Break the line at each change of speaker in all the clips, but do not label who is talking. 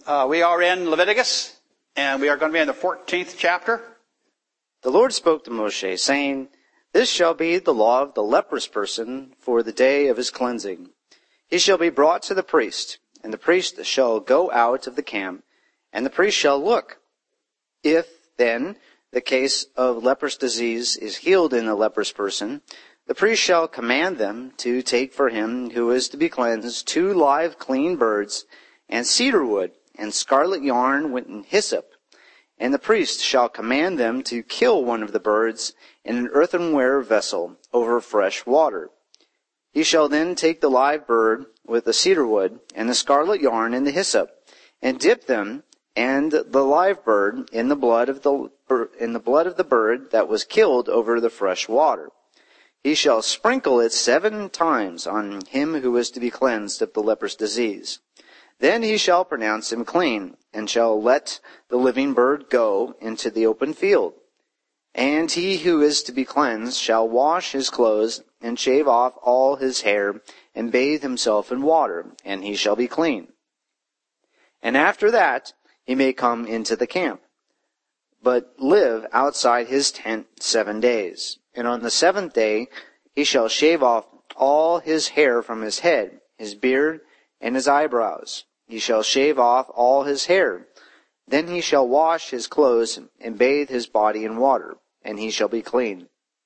We are in Leviticus, and we are going to be in the 14th chapter.
The Lord spoke to Moshe, saying, "This shall be the law of the leprous person for the day of his cleansing. He shall be brought to the priest, and the priest shall go out of the camp, and the priest shall look. If, then, the case of leprous disease is healed in the leprous person, the priest shall command them to take for him who is to be cleansed 2 live clean birds, and cedar wood, and scarlet yarn and hyssop. And the priest shall command them to kill one of the birds in an earthenware vessel over fresh water. He shall then take the live bird with the cedar wood, and the scarlet yarn and the hyssop, and dip them and the live bird in the blood of the bird that was killed over the fresh water. He shall sprinkle it 7 times on him who is to be cleansed of the leprous disease. Then he shall pronounce him clean, and shall let the living bird go into the open field. And he who is to be cleansed shall wash his clothes, and shave off all his hair, and bathe himself in water, and he shall be clean. And after that he may come into the camp, but live outside his tent 7 days. And on the 7th day he shall shave off all his hair from his head, his beard, and his eyebrows. He shall shave off all his hair. Then he shall wash his clothes, and bathe his body in water, and he shall be clean.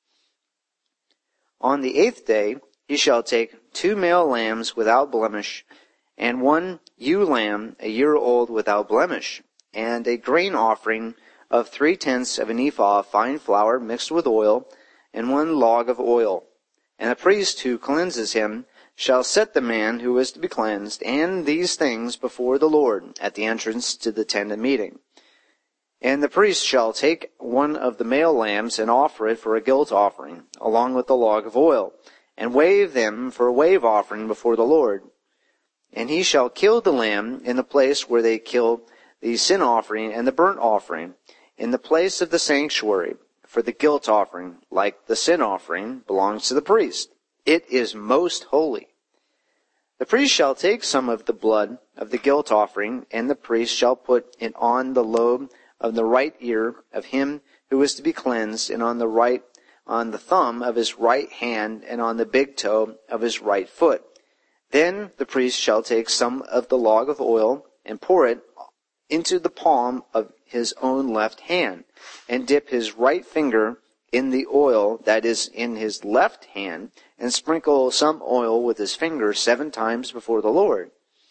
On the 8th day he shall take 2 male lambs without blemish, and 1 ewe lamb a year old without blemish, and a grain offering of 3/10 of an ephah of fine flour mixed with oil, and 1 log of oil. And the priest who cleanses him shall set the man who is to be cleansed and these things before the Lord at the entrance to the tent of meeting. And the priest shall take 1 of the male lambs and offer it for a guilt offering, along with the log of oil, and wave them for a wave offering before the Lord. And he shall kill the lamb in the place where they kill the sin offering and the burnt offering, in the place of the sanctuary, for the guilt offering, like the sin offering, belongs to the priest. It is most holy. The priest shall take some of the blood of the guilt offering, and the priest shall put it on the lobe of the right ear of him who is to be cleansed, and on the thumb of his right hand, and on the big toe of his right foot. Then the priest shall take some of the log of oil, and pour it into the palm of his own left hand, and dip his right finger in the oil that is in his left hand, and sprinkle some oil with his finger 7 times before the Lord.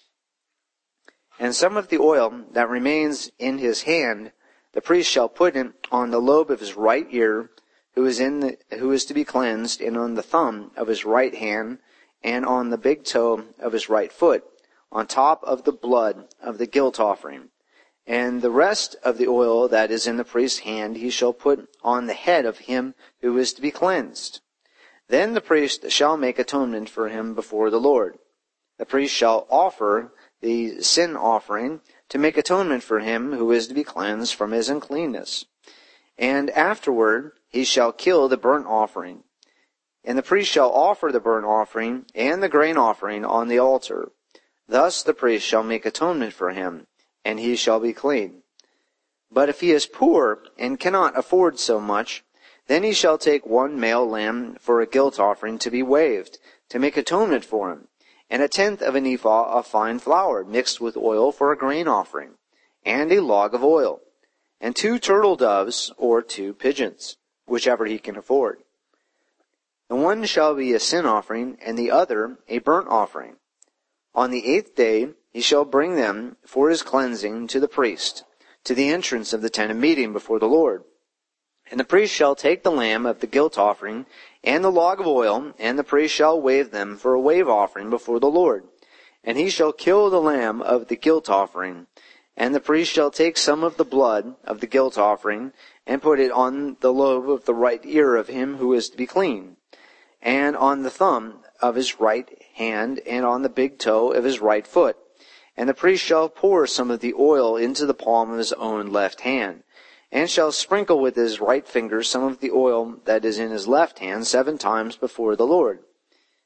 And some of the oil that remains in his hand, the priest shall put it on the lobe of his right ear, who is to be cleansed, and on the thumb of his right hand, and on the big toe of his right foot, on top of the blood of the guilt offering. And the rest of the oil that is in the priest's hand he shall put on the head of him who is to be cleansed. Then the priest shall make atonement for him before the Lord. The priest shall offer the sin offering to make atonement for him who is to be cleansed from his uncleanness. And afterward he shall kill the burnt offering. And the priest shall offer the burnt offering and the grain offering on the altar. Thus the priest shall make atonement for him, and he shall be clean. But if he is poor and cannot afford so much, then he shall take 1 male lamb for a guilt offering to be waved, to make atonement for him, and 1/10 of an ephah of fine flour mixed with oil for a grain offering, and a log of oil, and 2 turtle doves or 2 pigeons, whichever he can afford. The one shall be a sin offering, and the other a burnt offering. On the 8th day he shall bring them for his cleansing to the priest, to the entrance of the tent of meeting before the Lord. And the priest shall take the lamb of the guilt offering and the log of oil, and the priest shall wave them for a wave offering before the Lord. And he shall kill the lamb of the guilt offering. And the priest shall take some of the blood of the guilt offering, and put it on the lobe of the right ear of him who is to be clean, and on the thumb of his right hand, and on the big toe of his right foot. And the priest shall pour some of the oil into the palm of his own left hand, and shall sprinkle with his right finger some of the oil that is in his left hand 7 times before the Lord.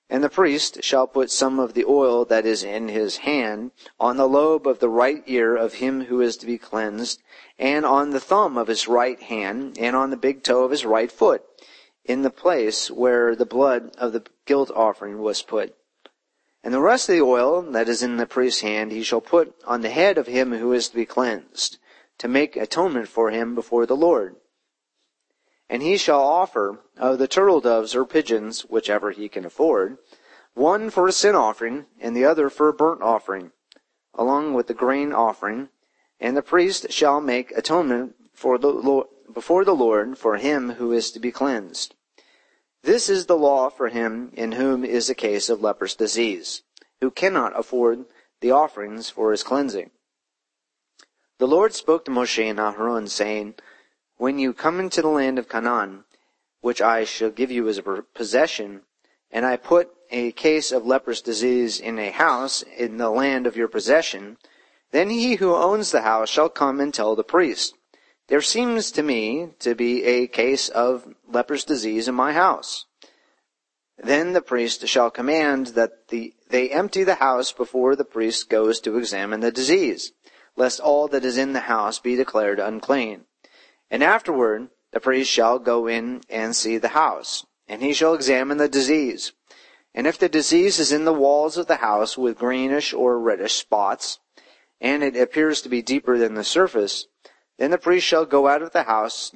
And the priest shall put some of the oil that is in his hand on the lobe of the right ear of him who is to be cleansed, and on the thumb of his right hand, and on the big toe of his right foot, in the place where the blood of the guilt offering was put. And the rest of the oil that is in the priest's hand he shall put on the head of him who is to be cleansed, to make atonement for him before the Lord. And he shall offer of the turtle doves or pigeons, whichever he can afford, one for a sin offering, and the other for a burnt offering, along with the grain offering. And the priest shall make atonement for the Lord, before the Lord for him who is to be cleansed. This is the law for him in whom is a case of leprous disease, who cannot afford the offerings for his cleansing. The Lord spoke to Moshe and Aharon, saying, When you come into the land of Canaan, which I shall give you as a possession, and I put a case of leprous disease in a house in the land of your possession, then he who owns the house shall come and tell the priest, There seems to me to be a case of leprous disease in my house. Then the priest shall command that they empty the house before the priest goes to examine the disease, lest all that is in the house be declared unclean. And afterward the priest shall go in and see the house, and he shall examine the disease. And if the disease is in the walls of the house with greenish or reddish spots, and it appears to be deeper than the surface, then the priest shall go out of the house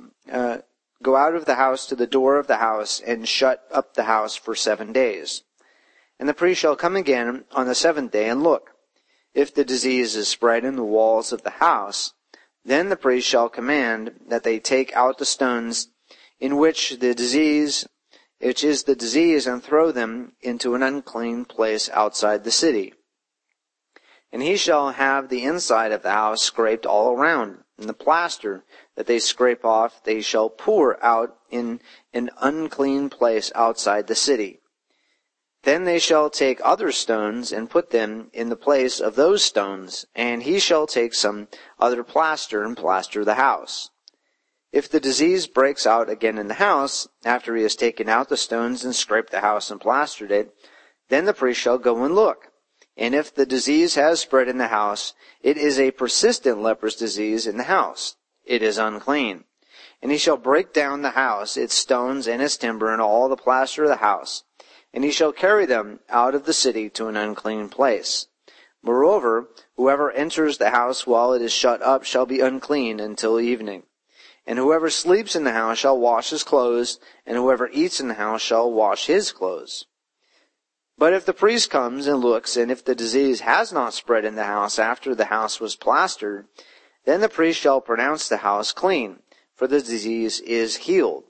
to the door of the house, and shut up the house for 7 days. And the priest shall come again on the 7th day and look. If the disease is spread in the walls of the house, then the priest shall command that they take out the stones which is the disease, and throw them into an unclean place outside the city. And he shall have the inside of the house scraped all around, and the plaster that they scrape off they shall pour out in an unclean place outside the city. Then they shall take other stones and put them in the place of those stones, and he shall take some other plaster and plaster the house. If the disease breaks out again in the house, after he has taken out the stones and scraped the house and plastered it, then the priest shall go and look. And if the disease has spread in the house, it is a persistent leprous disease in the house. It is unclean. And he shall break down the house, its stones and its timber, and all the plaster of the house. And he shall carry them out of the city to an unclean place. Moreover, whoever enters the house while it is shut up shall be unclean until evening. And whoever sleeps in the house shall wash his clothes, and whoever eats in the house shall wash his clothes. But if the priest comes and looks, and if the disease has not spread in the house after the house was plastered, then the priest shall pronounce the house clean, for the disease is healed.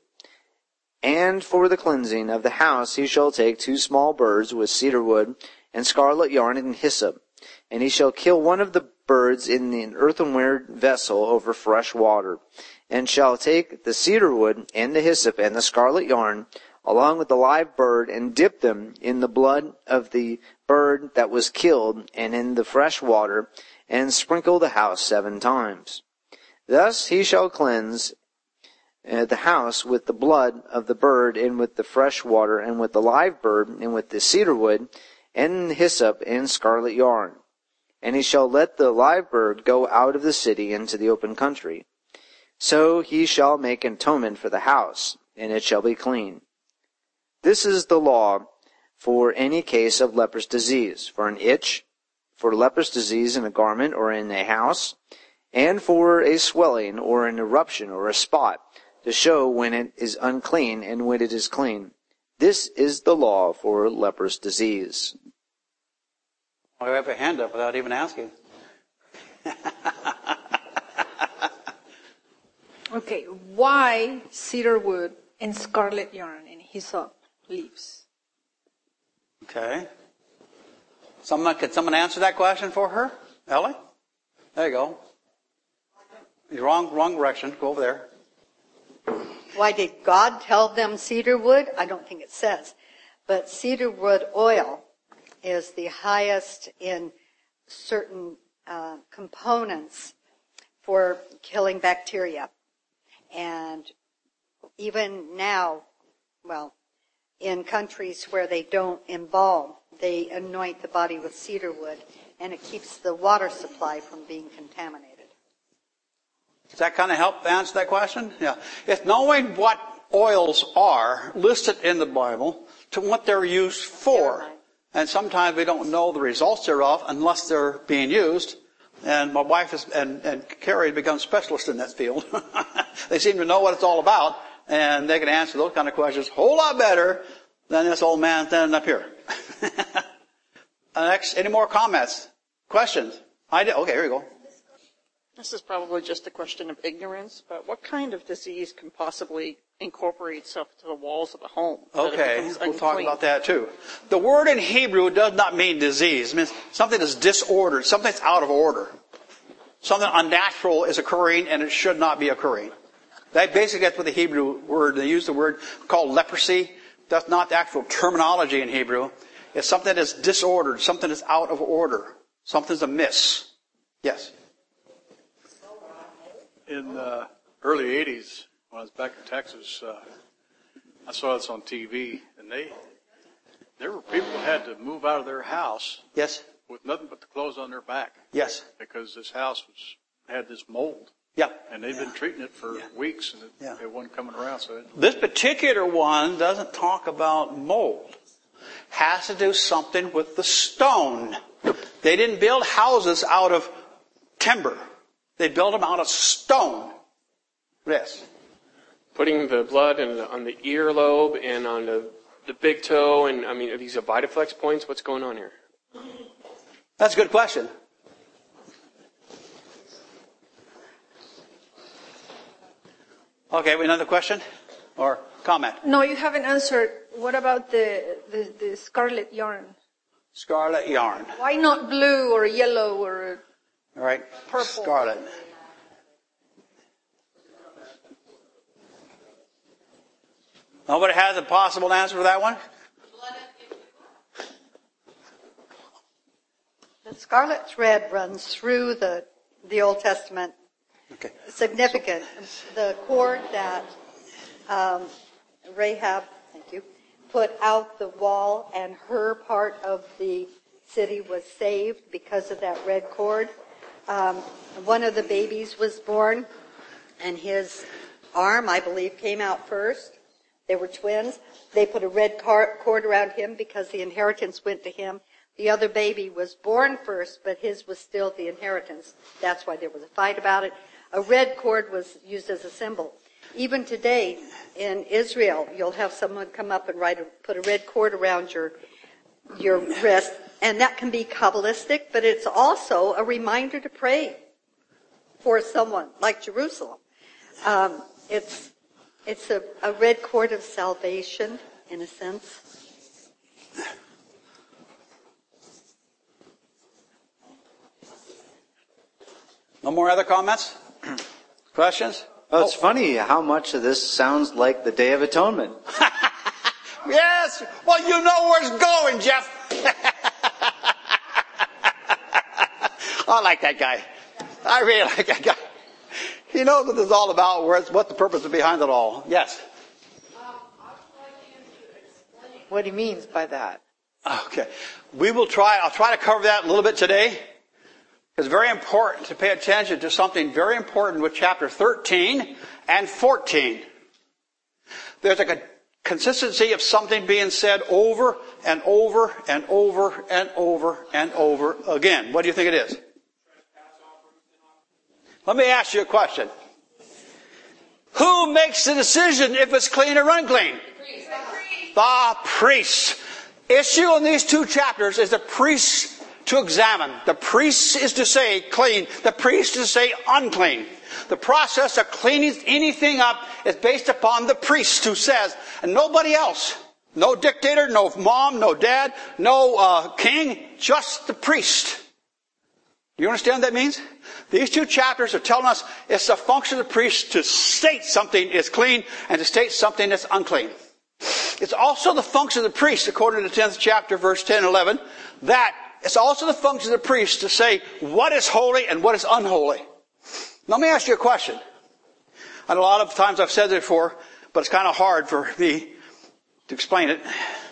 And for the cleansing of the house he shall take 2 small birds with cedar wood and scarlet yarn and hyssop, and he shall kill one of the birds in an earthenware vessel over fresh water, and shall take the cedar wood and the hyssop and the scarlet yarn, along with the live bird, and dip them in the blood of the bird that was killed and in the fresh water, and sprinkle the house 7 times. Thus he shall cleanse the house with the blood of the bird, and with the fresh water, and with the live bird, and with the cedar wood, and hyssop, and scarlet yarn. And he shall let the live bird go out of the city into the open country. So he shall make atonement for the house, and it shall be clean. This is the law for any case of leprous disease, for an itch, for leprous disease in a garment or in a house, and for a swelling or an eruption or a spot, to show when it is unclean and when it is clean. This is the law for leprous disease.
I have a hand up without even asking.
Okay, why cedar wood and scarlet yarn and hyssop leaves?
Okay. Could someone answer that question for her? Ellie? There you go. You're wrong direction. Go over there.
Why did God tell them cedar wood? I don't think it says. But cedar wood oil is the highest in certain components for killing bacteria. And even now, in countries where they don't embalm, they anoint the body with cedar wood, and it keeps the water supply from being contaminated.
Does that kind of help answer that question? Yeah. It's knowing what oils are listed in the Bible to what they're used for. And sometimes we don't know the results thereof unless they're being used. And my wife and Carrie have become specialists in that field. They seem to know what it's all about, and they can answer those kind of questions a whole lot better than this old man standing up here. Next, any more comments? Questions? Okay, here you go.
This is probably just a question of ignorance, but what kind of disease can possibly incorporate itself to the walls of a home?
Okay, we'll talk about that too. The word in Hebrew does not mean disease. It means something that's disordered, something that's out of order. Something unnatural is occurring and it should not be occurring. That basically that's what the Hebrew word, they use the word called leprosy. That's not the actual terminology in Hebrew. It's something that's disordered, something that's out of order. Something's amiss. Yes?
In the early 80s, when I was back in Texas, I saw this on TV, and there were people that had to move out of their house
Yes?
with nothing but the clothes on their back
Yes?
because this house had this mold.
Yeah.
And they'd been treating it for weeks, and it wasn't coming around. So
This particular one doesn't talk about mold. Has to do something with the stone. They didn't build houses out of timber. They built them out of stone. Yes.
Putting the blood on the earlobe and on the big toe, and I mean, are these Vitaflex points? What's going on here?
That's a good question. Okay, another question or comment?
No, you haven't answered. What about the scarlet yarn?
Scarlet yarn.
Why not blue or yellow or
All right.
purple?
Scarlet. Nobody has a possible answer for that one?
The scarlet thread runs through the Old Testament.
Okay.
Significant. The cord that Rahab, thank you, put out the wall, and her part of the city was saved because of that red cord. One of the babies was born, and his arm, I believe, came out first. They were twins. They put a red cord around him because the inheritance went to him. The other baby was born first, but his was still the inheritance. That's why there was a fight about it. A red cord was used as a symbol. Even today in Israel, you'll have someone come up and put a red cord around your wrist, and that can be Kabbalistic, but it's also a reminder to pray for someone, like Jerusalem. It's a red cord of salvation, in a sense.
No more other comments? Questions?
Oh, it's funny how much of this sounds like the Day of Atonement.
Yes! Well, you know where it's going, Jeff. I like that guy. I really like that guy. He knows what this is all about, what the purpose is behind it all. Yes?
What he means by that.
Okay. I'll try to cover that a little bit today. It's very important to pay attention to something very important with chapter 13 and 14. There's a consistency of something being said over and over and over and over and over again. What do you think it is? Let me ask you a question. Who makes the decision if it's clean or unclean? The priest. Issue in these two chapters is the priest to examine. The priest is to say clean. The priest is to say unclean. The process of cleaning anything up is based upon the priest who says, and nobody else. No dictator, no mom, no dad, no king, just the priest. Do you understand what that means? These two chapters are telling us it's the function of the priest to state something is clean and to state something that's unclean. It's also the function of the priest, according to the 10th chapter, verse 10 and 11, that it's also the function of the priest to say what is holy and what is unholy. Let me ask you a question. And a lot of times I've said it before, but it's kind of hard for me to explain it.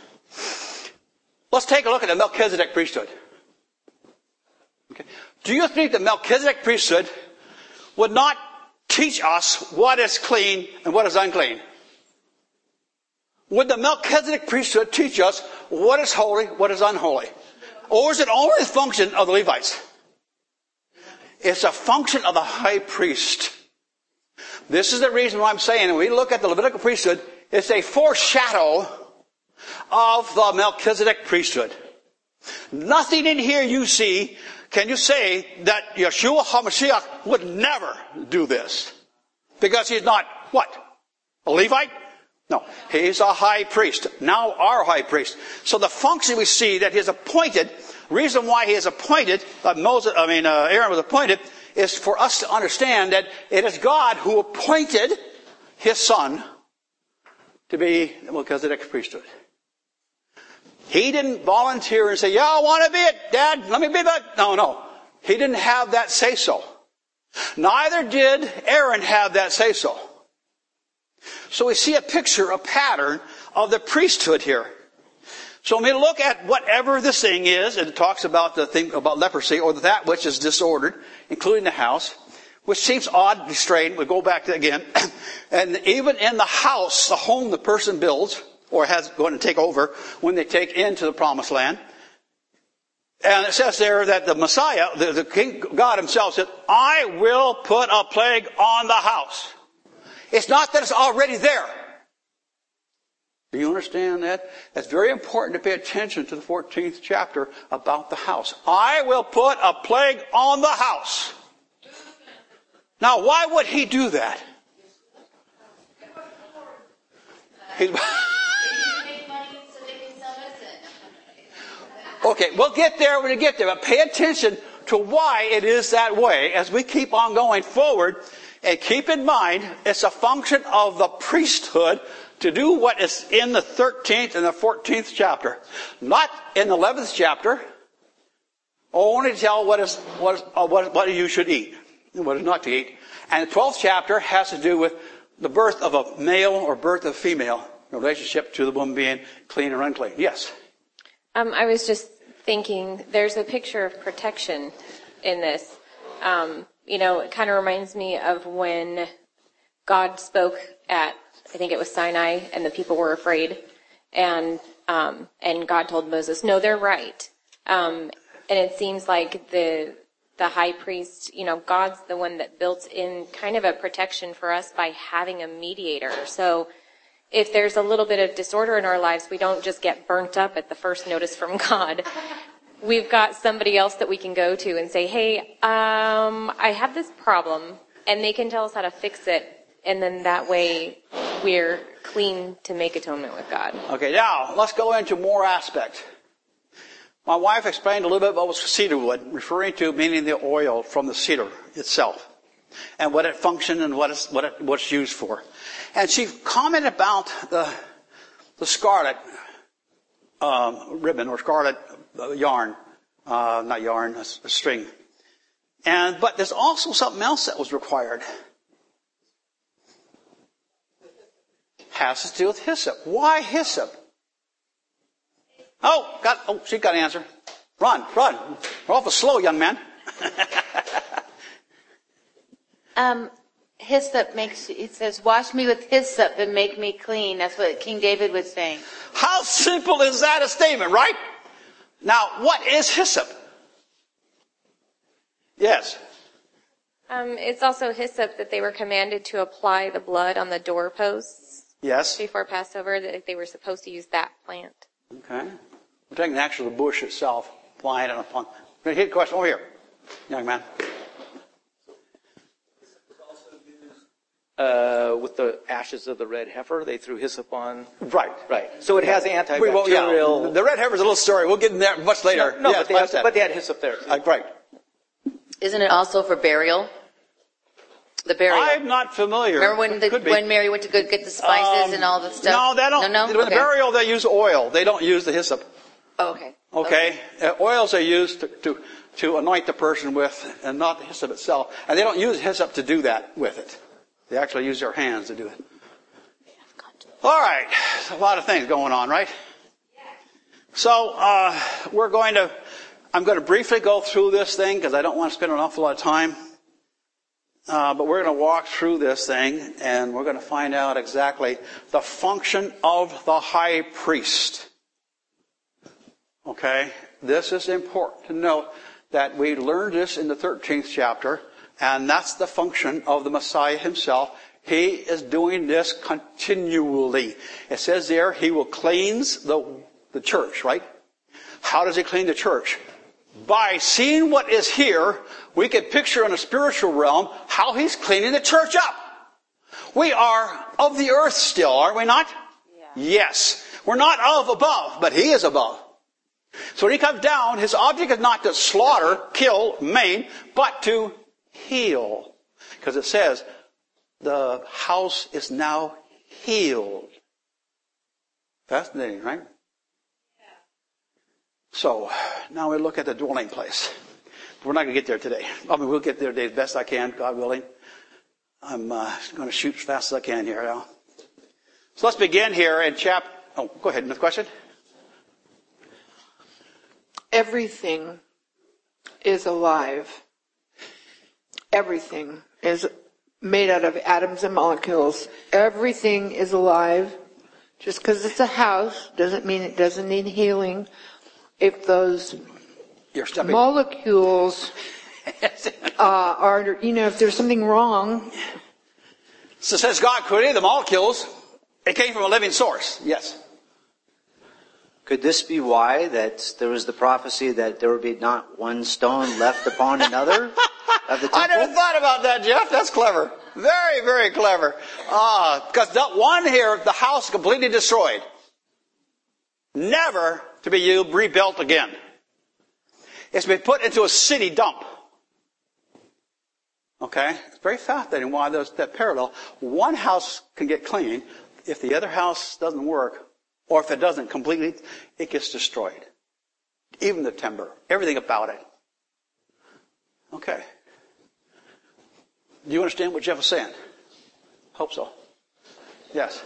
Let's take a look at the Melchizedek priesthood. Okay. Do you think the Melchizedek priesthood would not teach us what is clean and what is unclean? Would the Melchizedek priesthood teach us what is holy, what is unholy? Or is it only a function of the Levites? It's a function of the high priest. This is the reason why I'm saying when we look at the Levitical priesthood, it's a foreshadow of the Melchizedek priesthood. Nothing in here you see, can you say that Yeshua HaMashiach would never do this? Because he's not, what? A Levite? No. He's a high priest. Now our high priest. So the function we see that he is appointed, reason why he is appointed, Aaron was appointed, is for us to understand that it is God who appointed his son to be the Melchizedek priesthood. He didn't volunteer and say, yeah, I want to be it, Dad, let me be that. No. He didn't have that say-so. Neither did Aaron have that say-so. So we see a picture, a pattern of the priesthood here. So when we look at whatever this thing is, and it talks about the thing about leprosy, or that which is disordered, including the house, which seems odd, strange. We'll go back to it again. And even in the house, the home the person builds, or has going to take over when they take into the promised land. And it says there that the Messiah, the King, God himself said, I will put a plague on the house. It's not that it's already there. Do you understand that? That's very important to pay attention to the 14th chapter about the house. I will put a plague on the house. Now, why would he do that? Okay, we'll get there when we get there, but pay attention to why it is that way as we keep on going forward. And keep in mind, it's a function of the priesthood to do what is in the 13th and the 14th chapter. Not in the 11th chapter, only to tell what you should eat and what is not to eat. And the 12th chapter has to do with the birth of a male or birth of a female, in relationship to the woman being clean or unclean. Yes?
I was just thinking, there's a picture of protection in this. It kind of reminds me of when God spoke at, I think it was Sinai, and the people were afraid. And God told Moses, no, they're right. And it seems like the high priest, God's the one that built in kind of a protection for us by having a mediator. So if there's a little bit of disorder in our lives, we don't just get burnt up at the first notice from God. We've got somebody else that we can go to and say, hey, I have this problem, and they can tell us how to fix it, and then that way we're clean to make atonement with God.
Okay, now let's go into more aspects. My wife explained a little bit about cedar wood, referring to meaning the oil from the cedar itself, and what it functions and what it's used for. And she commented about the scarlet ribbon or scarlet yarn, not yarn, a string. But there's also something else that was required. Has to do with hyssop. Why hyssop? She got an answer. Run. We're awful slow, young man.
Hyssop it says, wash me with hyssop and make me clean. That's what King David was saying.
How simple is that a statement, right? Now, what is hyssop? Yes.
It's also hyssop that they were commanded to apply the blood on the doorposts.
Yes.
Before Passover, that they were supposed to use that plant.
Okay. We're taking the actual bush itself, applying it upon. We're going to hit a question over here, young man.
With the ashes of the red heifer, they threw hyssop on.
Right.
So it has antibacterial.
The red heifer is a little story. We'll get in there much later.
No, but they had hyssop there.
Right.
Isn't it also for burial? The burial.
I'm not familiar.
Remember when Mary went to go get the spices and all that stuff?
No, they don't.
No?
With the burial, they use oil. They don't use the hyssop.
Oh, okay.
Okay. Oils are used to anoint the person with, and not the hyssop itself. And they don't use hyssop to do that with it. They actually use their hands to do it. All right. A lot of things going on, right? So, I'm going to briefly go through this thing because I don't want to spend an awful lot of time. But we're going to walk through this thing and we're going to find out exactly the function of the high priest. Okay? This is important to note that we learned this in the 13th chapter, and that's the function of the Messiah himself. He is doing this continually. It says there, he will cleanse the church, right? How does he clean the church? By seeing what is here, we can picture in a spiritual realm how he's cleaning the church up. We are of the earth still, are we not? Yeah. Yes. We're not of above, but he is above. So when he comes down, his object is not to slaughter, kill, maim, but to heal. Because it says, the house is now healed. Fascinating, right? So, now we look at the dwelling place. We're not going to get there today. I mean, we'll get there today as best I can, God willing. I'm going to shoot as fast as I can here now. So let's begin here in chapter... Oh, go ahead. Another question?
Everything is alive. Everything is made out of atoms and molecules. Everything is alive. Just because it's a house doesn't mean it doesn't need healing. If those molecules are, if there's something wrong.
So it says God created the molecules. It came from a living source. Yes.
Could this be why that there was the prophecy that there would be not one stone left upon another of the temple?
I never thought about that, Jeff. That's clever. Very, very clever. Because that one here, the house completely destroyed. Never to be rebuilt again. It's been put into a city dump. Okay? It's very fascinating why there's that parallel. One house can get clean. If the other house doesn't work, or if it doesn't completely, it gets destroyed. Even the timber. Everything about it. Okay. Do you understand what Jeff was saying? Hope so. Yes.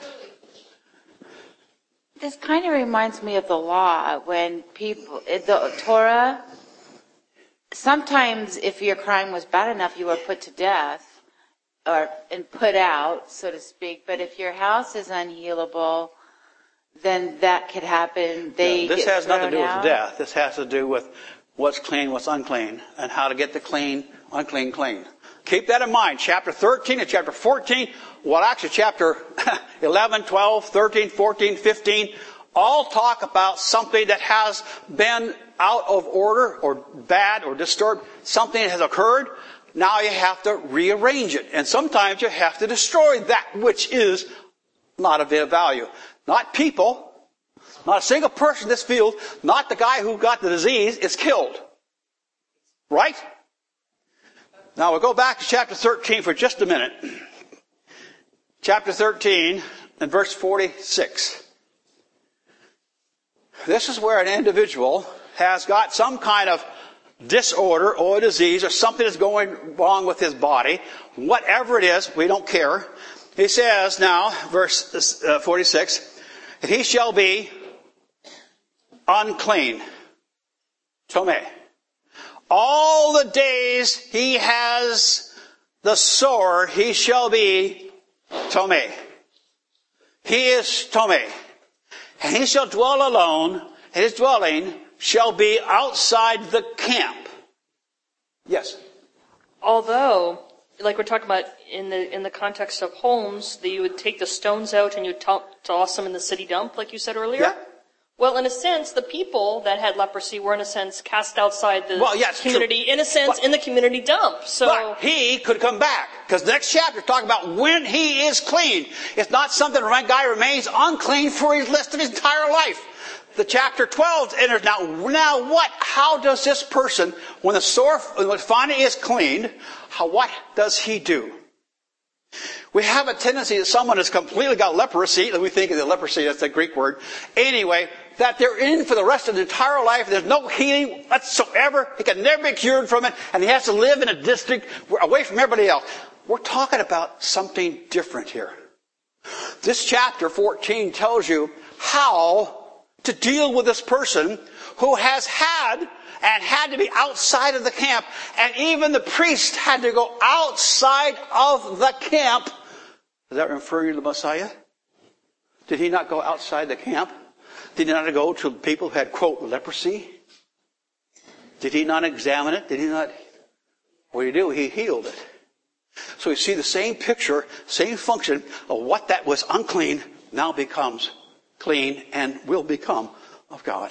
This kind of reminds me of the law when the Torah, sometimes if your crime was bad enough, you were put to death and put out, so to speak. But if your house is unhealable, then that could happen.
This has nothing to do with death. This has to do with what's clean, what's unclean, and how to get the clean, unclean, clean. Keep that in mind. Chapter 13 and chapter 14, well actually chapter 11, 12, 13, 14, 15, all talk about something that has been out of order or bad or disturbed. Something has occurred. Now you have to rearrange it. And sometimes you have to destroy that which is not of value. Not people, not a single person in this field, not the guy who got the disease is killed. Right? Now we'll go back to chapter 13 for just a minute. Chapter 13 and verse 46. This is where an individual has got some kind of disorder or disease or something is going wrong with his body. Whatever it is, we don't care. He says now, verse 46, that he shall be unclean. Tomei. All the days he has the sword, he shall be Tomei. He is Tomei. And he shall dwell alone, and his dwelling shall be outside the camp. Yes.
Although, like we're talking about in the context of homes, that you would take the stones out and you toss them in the city dump, like you said earlier.
Yeah.
Well, in a sense, the people that had leprosy were, in a sense, cast outside the community,
true.
In a sense, in the community dump. So,
but he could come back. Because the next chapter talks about when he is clean. It's not something the guy remains unclean for the rest of his entire life. The chapter 12 enters now what? How does this person, when finally is cleaned, what does he do? We have a tendency that someone has completely got leprosy, we think of the leprosy, that's a Greek word. Anyway, that they're in for the rest of their entire life, there's no healing whatsoever, he can never be cured from it, and he has to live in a district away from everybody else. We're talking about something different here. This chapter 14 tells you how to deal with this person who has had and had to be outside of the camp. And even the priest had to go outside of the camp. Is that referring to the Messiah? Did he not go outside the camp? Did he not go to people who had, quote, leprosy? Did he not examine it? Did he not? What did he do? He healed it. So you see the same picture, same function of what that was unclean now becomes clean and will become of God.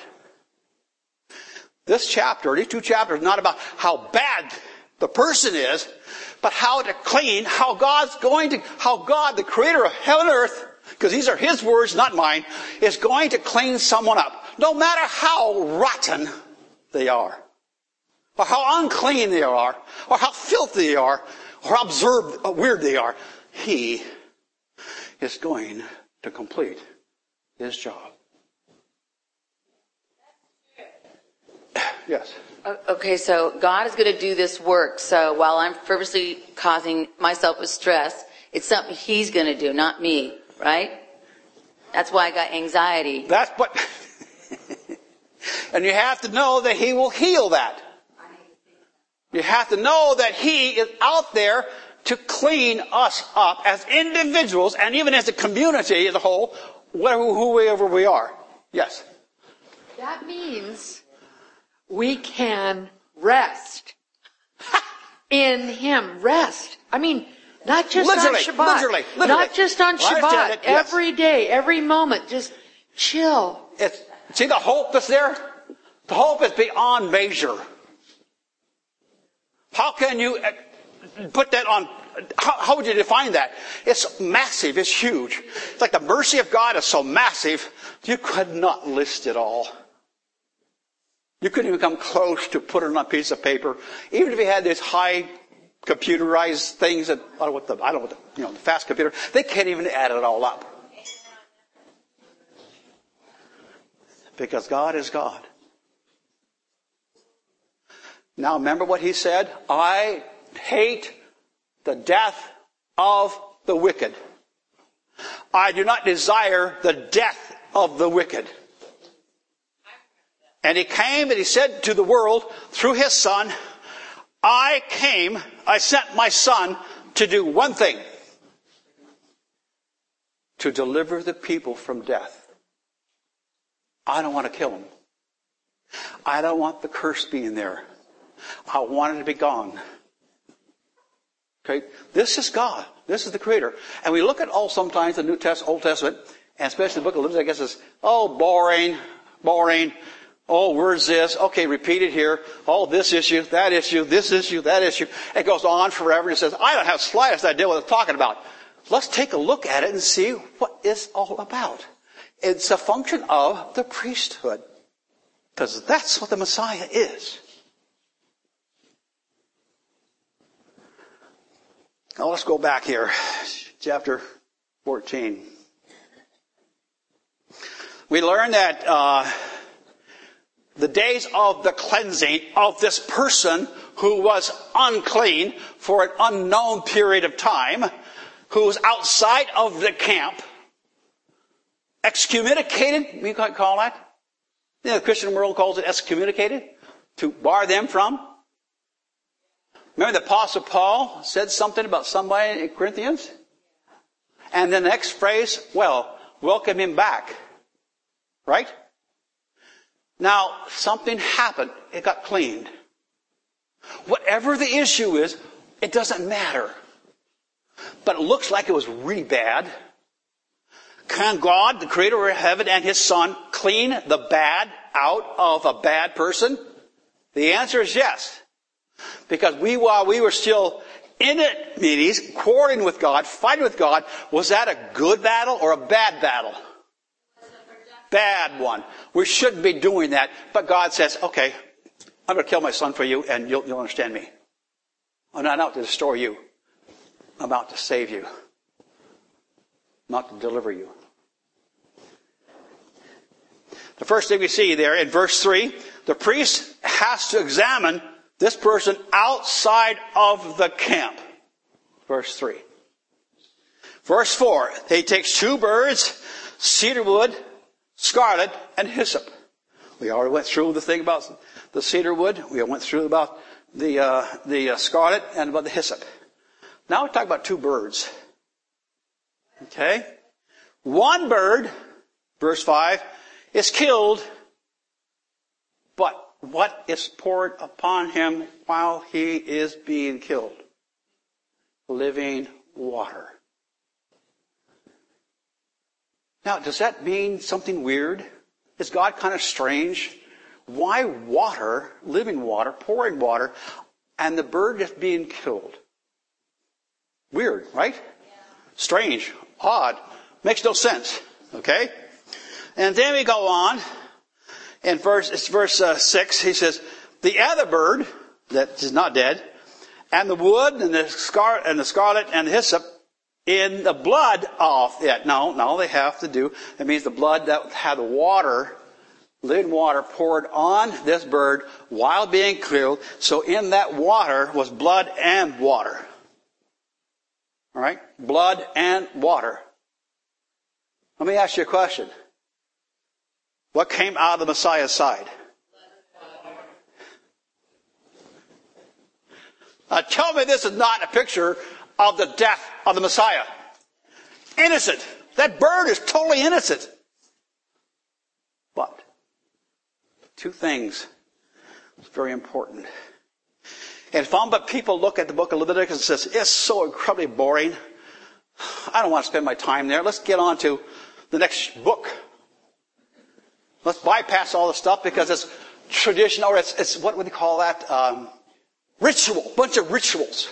This chapter, these two chapters, are not about how bad the person is, but how to clean, how God, the creator of heaven and earth, because these are his words, not mine, is going to clean someone up. No matter how rotten they are, or how unclean they are, or how filthy they are, or how weird they are, he is going to complete his job. Yes.
Okay, so God is going to do this work. So while I'm purposely causing myself with stress, it's something he's going to do, not me, right? That's why I got anxiety.
That's what... And you have to know that he will heal that. You have to know that he is out there to clean us up as individuals and even as a community as a whole, whoever we are. Yes.
That means we can rest in him. Rest. I mean, not just on Shabbat.
Literally.
Not just on Shabbat.
Yes.
Every day, every moment, just chill.
See the hope that's there? The hope is beyond measure. How can you put that on? How would you define that? It's massive. It's huge. It's like the mercy of God is so massive, you could not list it all. You couldn't even come close to put it on a piece of paper. Even if you had these high computerized things that, the fast computer, they can't even add it all up. Because God is God. Now remember what he said? I hate the death of the wicked. I do not desire the death of the wicked. And he came and he said to the world through his son, I sent my son to do one thing. To deliver the people from death. I don't want to kill them. I don't want the curse being there. I want it to be gone. Okay? This is God. This is the Creator. And we look at sometimes the Old Testament, and especially the book of Leviticus, I guess it's, boring. Oh, where's this? Okay, repeat it here. Oh, this issue, that issue, this issue, that issue. It goes on forever and it says, I don't have the slightest idea what it's talking about. Let's take a look at it and see what it's all about. It's a function of the priesthood. Because that's what the Messiah is. Now let's go back here. Chapter 14. We learn that the days of the cleansing of this person who was unclean for an unknown period of time, who was outside of the camp, excommunicated, we might call that. The Christian world calls it excommunicated, to bar them from. Remember the Apostle Paul said something about somebody in Corinthians? And then the next phrase, welcome him back. Right? Now, something happened. It got cleaned. Whatever the issue is, it doesn't matter. But it looks like it was really bad. Can God, the Creator of heaven and His Son, clean the bad out of a bad person? The answer is yes. Because while we were still in it, meetings, quarreling with God, fighting with God, was that a good battle or a bad battle? Bad one. We shouldn't be doing that. But God says, okay, I'm going to kill my son for you and you'll understand me. I'm not out to destroy you. I'm out to save you. I'm out to deliver you. The first thing we see there in verse 3, the priest has to examine this person outside of the camp. Verse 3. Verse 4, he takes 2 birds, cedar wood, scarlet, and hyssop. We already went through the thing about the cedar wood. We went through about the scarlet and about the hyssop. Now we're talking about 2 birds. Okay? 1 bird, verse 5, is killed, but what is poured upon him while he is being killed? Living water. Now, does that mean something weird? Is God kind of strange? Why water, living water, pouring water, and the bird is being killed? Weird, right? Strange, odd, makes no sense. Okay? And then we go on, and verse 6, he says, the other bird that is not dead, and the wood and the scarlet and the hyssop in the blood of it. No, they have to do. It means the blood that had the water, living water poured on this bird while being killed. So in that water was blood and water. All right? Blood and water. Let me ask you a question. What came out of the Messiah's side? Tell me this is not a picture of the death of the Messiah. Innocent. That bird is totally innocent. But 2 things is very important. And but people look at the book of Leviticus and says, it's so incredibly boring. I don't want to spend my time there. Let's get on to the next book. Let's bypass all the stuff because it's tradition, or it's what would they call that? Ritual. Bunch of rituals.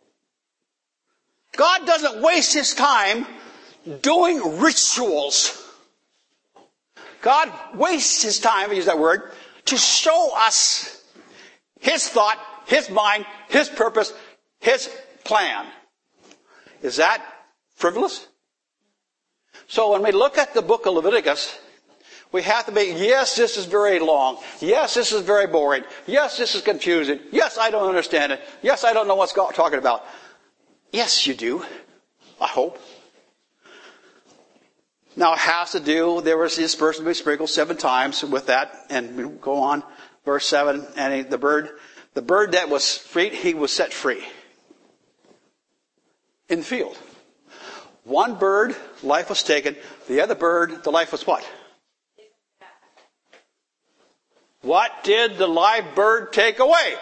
God doesn't waste his time doing rituals. God wastes his time, I use that word, to show us his thought, his mind, his purpose, his plan. Is that frivolous? So when we look at the book of Leviticus, we have to be, yes, this is very long. Yes, this is very boring. Yes, this is confusing. Yes, I don't understand it. Yes, I don't know what's talking about. Yes, you do. I hope. Now it has to do, there was this person to be sprinkled 7 times with that, and we go on, verse 7, and the bird that was freed, he was set free. In the field. 1 bird, life was taken. The other bird, the life was what? What did the live bird take away?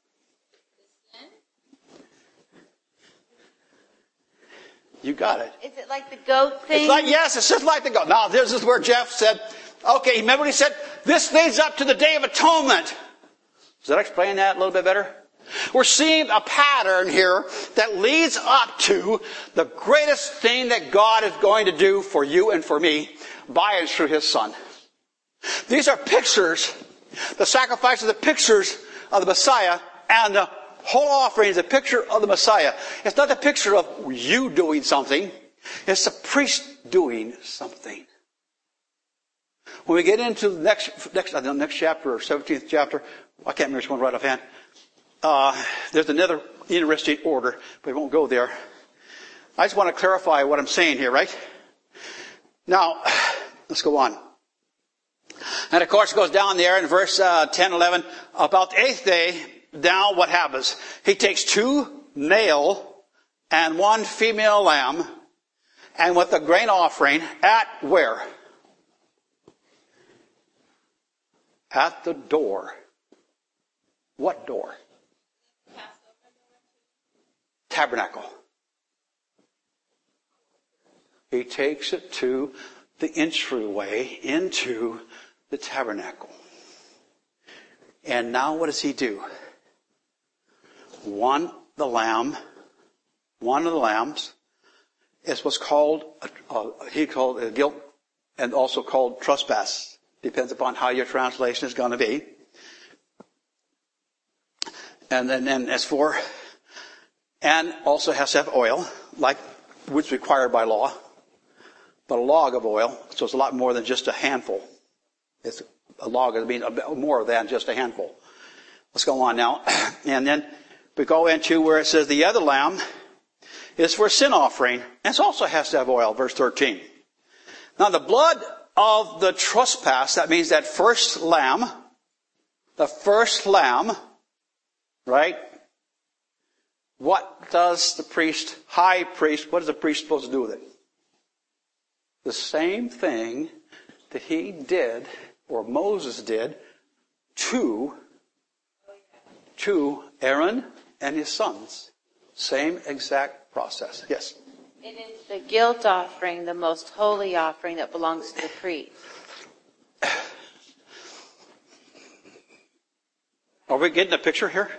You got it.
Is it like the goat thing?
It's like, yes, it's just like the goat. Now, this is where Jeff said, okay, remember what he said? This leads up to the Day of Atonement. Does that explain that a little bit better? We're seeing a pattern here that leads up to the greatest thing that God is going to do for you and for me by and through his Son. These are pictures. The sacrifices are pictures of the Messiah, and the whole offering is a picture of the Messiah. It's not a picture of you doing something. It's the priest doing something. When we get into the next chapter, or 17th chapter, I can't remember which one right offhand. There's another interesting order, but we won't go there. I just want to clarify what I'm saying here, right? Now, let's go on. And of course it goes down there in verse 10, 11. About the 8th day, now what happens? He takes 2 male and 1 female lamb, and with the grain offering at where? At the door. What door? Tabernacle. He takes it to the entryway into the tabernacle. And now what does he do? One of the lambs is what's called, he called a guilt and also called trespass. Depends upon how your translation is going to be. And then as for, and also has to have oil, like which is required by law. But a log of oil, so it's a lot more than just a handful. It's a log, it means more than just a handful. Let's go on now. And then we go into where it says the other lamb is for sin offering, and it also has to have oil, verse 13. Now the blood of the trespass, that means that first lamb, right? What does the priest, high priest, what is the priest supposed to do with it? The same thing that he did, or Moses did, to Aaron and his sons. Same exact process. Yes?
It is the guilt offering, the most holy offering that belongs to the priest.
Are we getting a picture here?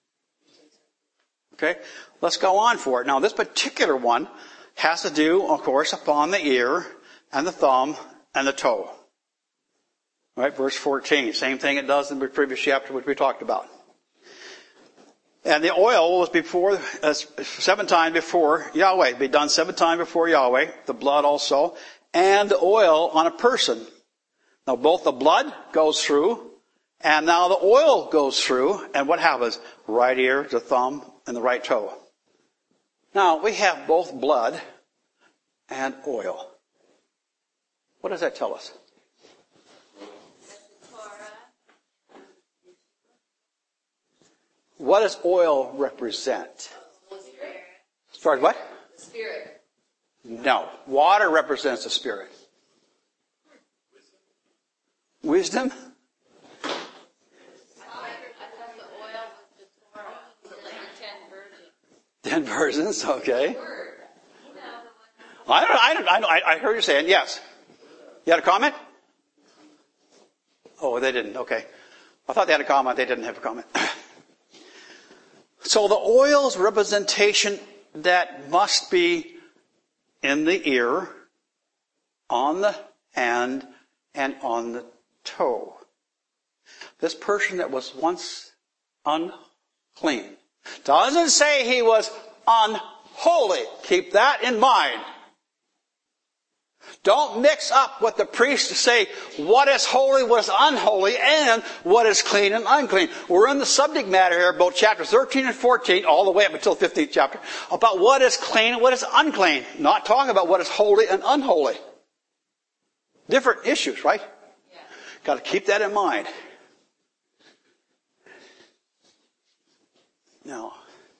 Okay, let's go on for it. Now, this particular one has to do, of course, upon the ear and the thumb and the toe. Right, verse 14. Same thing it does in the previous chapter, which we talked about. And the oil was 7 times before Yahweh. It'd be done 7 times before Yahweh. The blood also. And the oil on a person. Now, both the blood goes through, and now the oil goes through. And what happens? Right ear, the thumb, and the right toe. Now, we have both blood and oil. What does that tell us? What does oil represent? As far as what?
Spirit.
No. Water represents the Spirit. Wisdom?
I thought the oil was the Torah, like the 10 virgins.
10 virgins, okay. I heard you saying yes. You had a comment? Oh, they didn't. Okay. I thought they had a comment. They didn't have a comment. So the oil's representation that must be in the ear, on the hand, and on the toe. This person that was once unclean. Doesn't say he was unholy. Keep that in mind. Don't mix up what the priests say, what is holy, what is unholy, and what is clean and unclean. We're in the subject matter here, both chapters 13 and 14, all the way up until the 15th chapter, about what is clean and what is unclean. Not talking about what is holy and unholy. Different issues, right? Yeah. Got to keep that in mind. Now,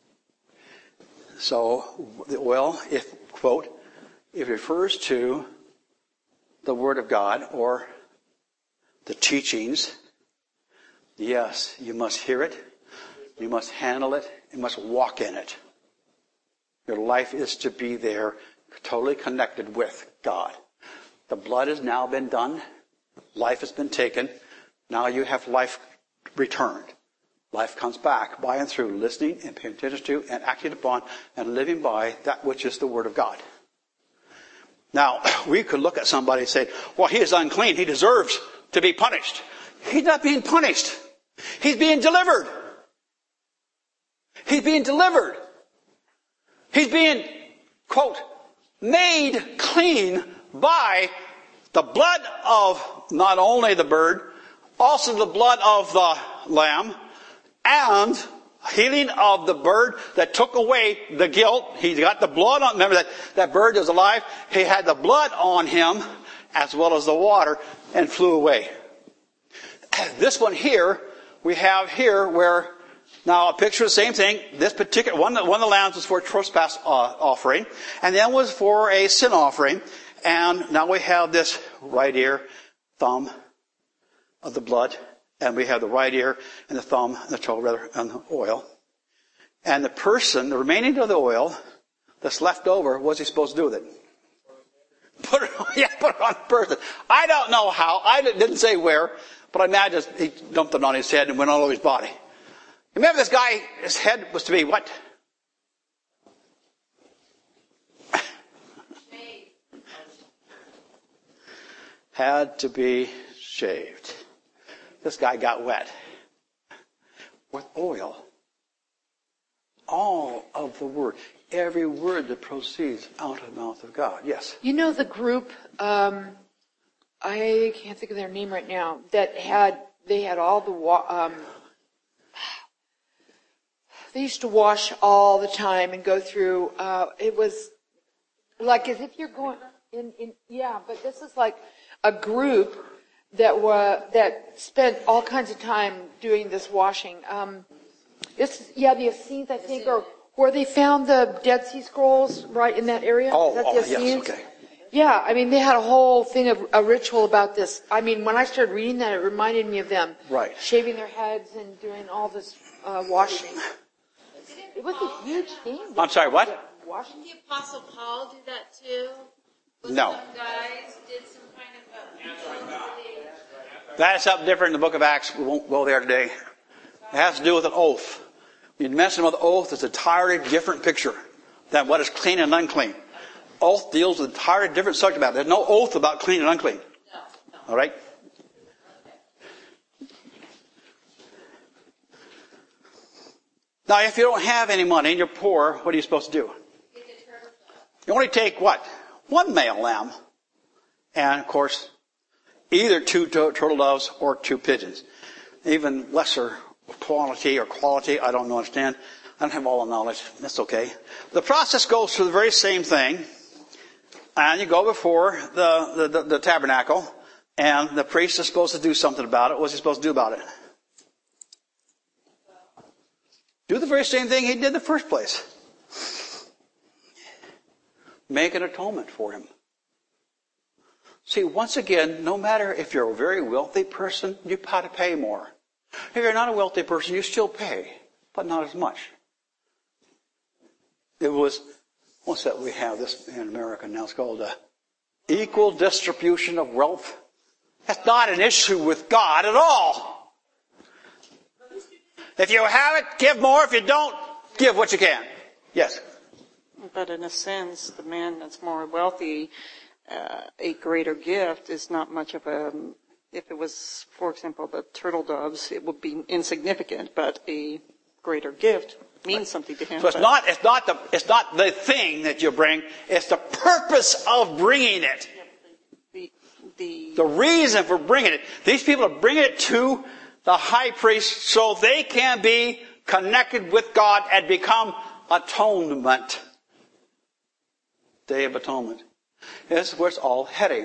so the oil, it refers to the Word of God or the teachings. Yes, you must hear it. You must handle it. You must walk in it. Your life is to be there, totally connected with God. The blood has now been done. Life has been taken. Now you have life returned. Life comes back by and through listening and paying attention to and acting upon and living by that which is the Word of God. Now, we could look at somebody and say, well, he is unclean. He deserves to be punished. He's not being punished. He's being delivered. He's being delivered. He's being, quote, made clean by the blood of not only the bird, also the blood of the lamb, and healing of the bird that took away the guilt. He got the blood on. Remember that bird was alive. He had the blood on him as well as the water and flew away. This one here, we have here where, now a picture of the same thing. This particular one of the lambs was for a trespass offering, and then was for a sin offering. And now we have this right ear, thumb of the blood. And we have the right ear and the thumb, and the toe rather, and the oil. And the person, the remaining of the oil that's left over, what's he supposed to do with it? Put it on the person. I don't know how. I didn't say where, but I imagine he dumped it on his head and went all over his body. Remember this guy, his head was to be what? Had to be shaved. This guy got wet with oil. All of the word. Every word that proceeds out of the mouth of God. Yes.
You know the group, I can't think of their name right now, they had all They used to wash all the time and go through. It was like as if you're going in. Yeah, but this is like a group that spent all kinds of time doing this washing. The Essenes, I think, or where they found the Dead Sea Scrolls, right in that area. Is that the Essenes?
Yes, okay.
Yeah, I mean, they had a whole thing of a ritual about this. I mean, when I started reading that, it reminded me of them.
Right.
Shaving their heads and doing all this washing. It was a huge thing.
I'm sorry, what?
Washing.
Did the Apostle Paul do that too?
No.
Some guys did some kind of
That's something different in the book of Acts. We won't go there today. It has to do with an oath. When you mention about the oath, it's an entirely different picture than what is clean and unclean. Oath deals with an entirely different subject matter. There's no oath about clean and unclean. All right? Now, if you don't have any money and you're poor, what are you supposed to do? You only take what? One male lamb. And, of course, either 2 turtle doves or 2 pigeons. Even lesser quantity or quality, I don't understand. I don't have all the knowledge. That's okay. The process goes through the very same thing. And you go before the tabernacle, and the priest is supposed to do something about it. What's he supposed to do about it? Do the very same thing he did in the first place. Make an atonement for him. See, once again, no matter if you're a very wealthy person, you have to pay more. If you're not a wealthy person, you still pay, but not as much. It was, what's that we have this in America now? It's called equal distribution of wealth. That's not an issue with God at all. If you have it, give more. If you don't, give what you can. Yes.
But in a sense, the man that's more wealthy, a greater gift is not much of a, if it was, for example, the turtle doves, it would be insignificant, but a greater gift means something to him.
So it's not the thing that you bring, it's the purpose of bringing it. The reason for bringing it. These people are bringing it to the high priest so they can be connected with God and become atonement. Day of Atonement. This is where it's all heading.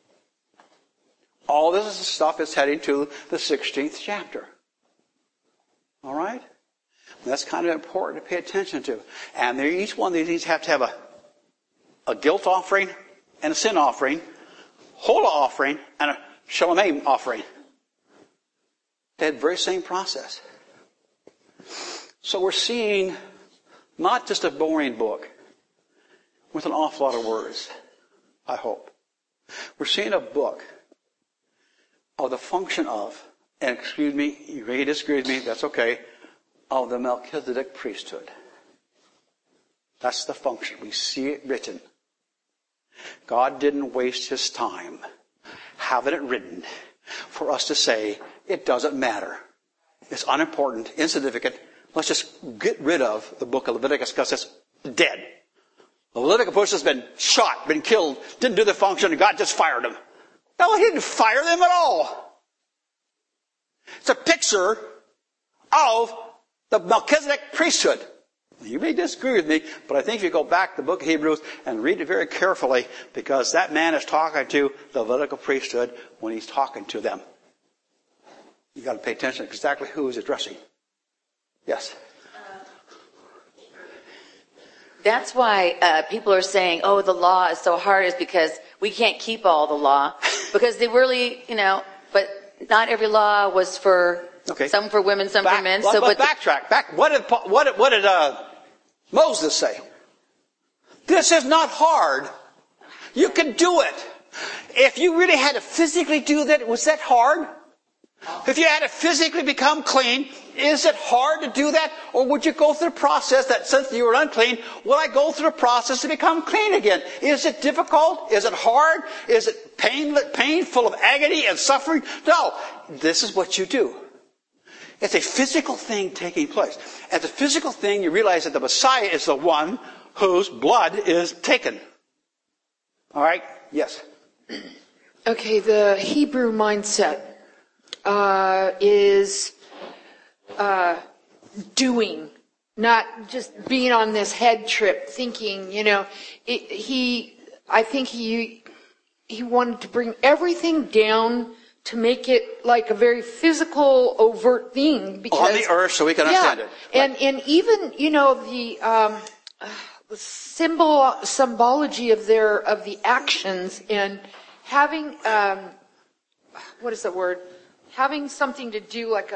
All this stuff is heading to the 16th chapter. All right? That's kind of important to pay attention to. And each one of these have to have a guilt offering and a sin offering, hola offering, and a shalom offering. They had the very same process. So we're seeing not just a boring book with an awful lot of words, I hope. We're seeing a book of the function of, and excuse me, you may disagree with me, that's okay, of the Melchizedek priesthood. That's the function. We see it written. God didn't waste his time having it written for us to say, it doesn't matter. It's unimportant, insignificant. Let's just get rid of the book of Leviticus because it's dead. The Leviticus has been shot, been killed, didn't do the function, and God just fired him. No, he didn't fire them at all. It's a picture of the Melchizedek priesthood. You may disagree with me, but I think if you go back to the book of Hebrews and read it very carefully, because that man is talking to the Levitical priesthood when he's talking to them. You've got to pay attention to exactly who he's addressing. Yes?
That's why people are saying, oh, the law is so hard, is because we can't keep all the law. Because they really, but not every law was for, some for women, some for men.
But backtrack. What did Moses say? This is not hard. You can do it. If you really had to physically do that, was that hard? If you had to physically become clean, is it hard to do that? Or would you go through the process that since you were unclean, will I go through the process to become clean again? Is it difficult? Is it hard? Is it painful of agony and suffering? No. This is what you do. It's a physical thing taking place. As a physical thing, you realize that the Messiah is the one whose blood is taken. All right? Yes.
Okay, the Hebrew mindset is doing, not just being on this head trip thinking, I think he wanted to bring everything down to make it like a very physical, overt thing. Because,
on the earth so we can understand it.
Right. And even, the symbology of the actions and having, what is the word? Having something to do like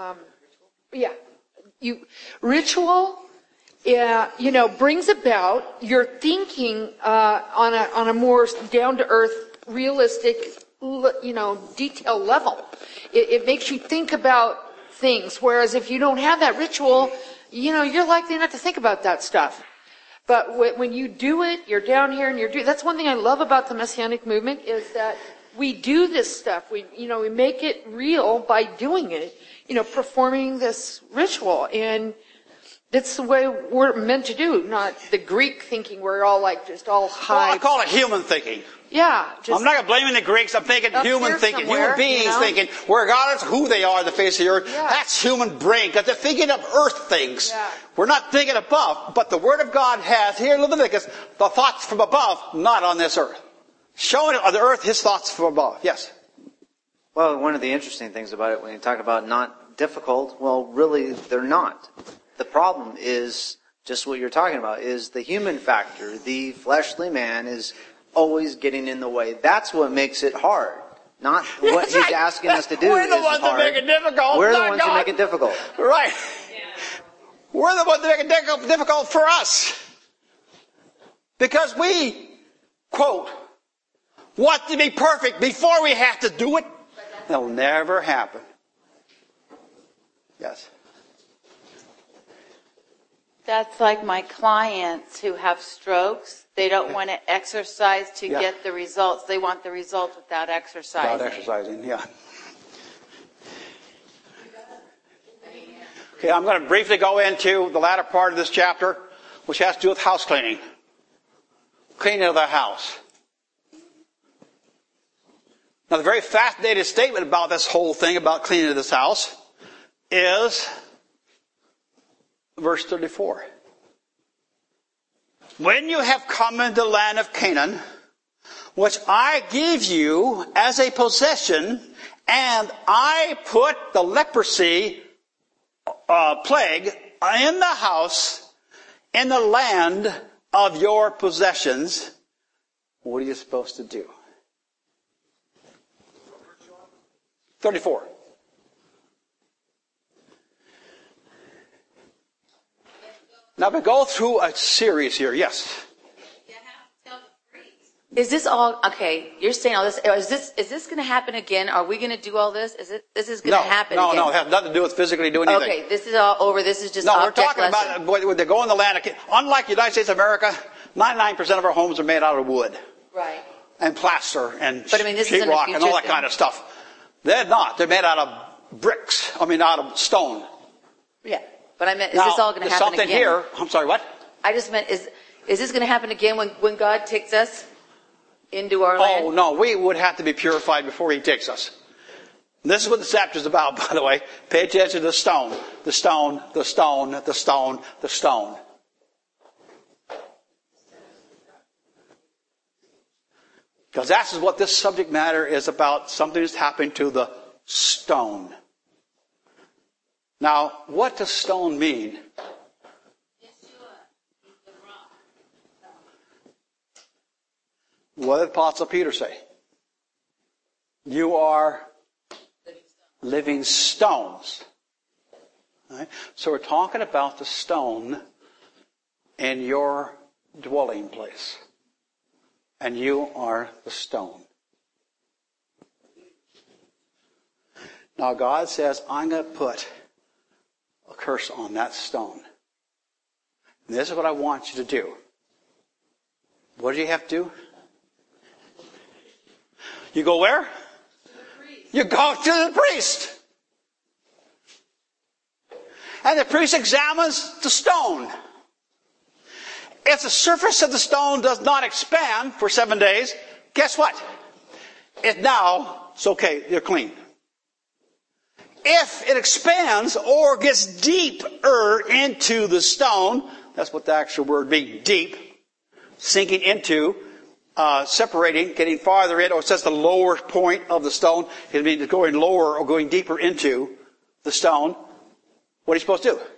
ritual, brings about your thinking on a more down to earth, realistic, detail level. It makes you think about things. Whereas if you don't have that ritual, you're likely not to think about that stuff. But when you do it, you're down here and that's one thing I love about the Messianic movement is that we do this stuff. We make it real by doing it, performing this ritual. And that's the way we're meant to do, not the Greek thinking where we're all like just all high.
Well, I call it human thinking.
Yeah.
I'm not blaming the Greeks. I'm thinking human thinking. Human beings thinking. Where God is who they are on the face of the earth. Yeah. That's human brain. Because they're thinking of earth things. Yeah. We're not thinking above. But the Word of God has, here in Leviticus, the thoughts from above, not on this earth. Showing on the earth His thoughts from above. Yes?
Well, one of the interesting things about it, when you talk about not difficult, well, really, they're not. The problem is just what you're talking about, is the human factor. The fleshly man is always getting in the way. That's what makes it hard. Not what He's asking us to do.
We're the ones that make it difficult.
We're the ones that make it difficult.
Right. We're the ones that make it difficult for us. Because we, quote, want to be perfect before we have to do it. It'll never happen. Yes.
That's like my clients who have strokes. They don't want to exercise to get the results. They want the results without exercising.
Without exercising, yeah. Okay, I'm going to briefly go into the latter part of this chapter, which has to do with house cleaning. Cleaning of the house. Now, the very fascinating statement about this whole thing, about cleaning of this house, is verse 34. When you have come into the land of Canaan, which I give you as a possession, and I put the leprosy plague in the house, in the land of your possessions, what are you supposed to do? 34. Now we go through a series here. Yes.
Is this all okay? You're saying all this. Is this going to happen again? Are we going to do all this? Is this going to happen again?
No. It has nothing to do with physically doing anything.
Okay, this is all over. This is just
we're talking about when they go in the land. Unlike the United States of America, 99% of our homes are made out of wood,
right?
And plaster and
this
sheetrock and all that kind of stuff. They're not. They're made out of bricks. Out of stone.
Yeah. But I meant, is this all going to happen again?
There's something here. I'm sorry, what?
I just meant, is this going to happen again when God takes us into our land?
Oh, no. We would have to be purified before He takes us. And this is what the chapter is about, by the way. Pay attention to the stone. The stone, the stone, the stone, the stone. Because that's what this subject matter is about. Something that's happened to the stone. Now, what does stone mean? What did Apostle Peter say? You are living stones. Right? So we're talking about the stone in your dwelling place. And you are the stone. Now God says, I'm going to put a curse on that stone. And this is what I want you to do. What do you have to do? You go where? You go to the priest. And the priest examines the stone. If the surface of the stone does not expand for 7 days, guess what? It's okay, you're clean. if it expands or gets deeper into the stone, that's what the actual word means, deep, sinking into, separating, getting farther in, or it says the lower point of the stone, it means going lower or going deeper into the stone. What are you supposed to do?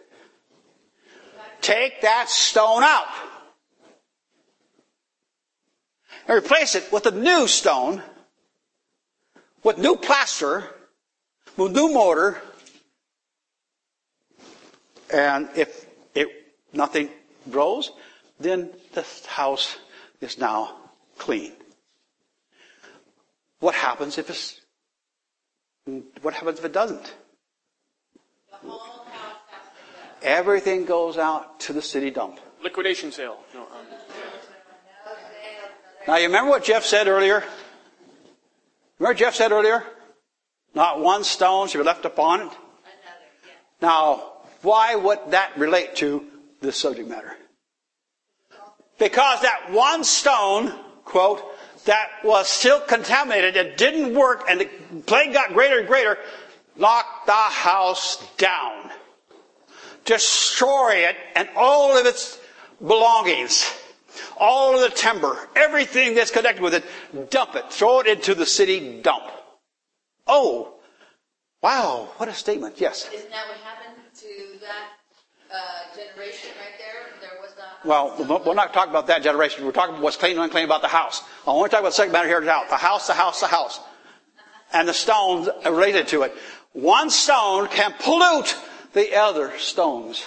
Take that stone out and replace it with a new stone, with new plaster, with new mortar, and if nothing grows, then the house is now clean. What happens if it doesn't? Everything goes out to the city dump.
Liquidation sale. No,
Now you remember what Jeff said earlier? Not one stone should be left upon it. Now, why would that relate to this subject matter? Because that one stone, quote, that was still contaminated, it didn't work, and the plague got greater and greater, knocked the house down. Destroy it and all of its belongings, all of the timber, everything that's connected with it, dump it, throw it into the city dump. Oh, wow, what a statement, yes.
Isn't that what happened to that generation right there? There was not...
Well, we're not talking about that generation. We're talking about what's clean and unclean about the house. I want to talk about the second matter here now. The house. And the stones related to it. One stone can pollute the other stones.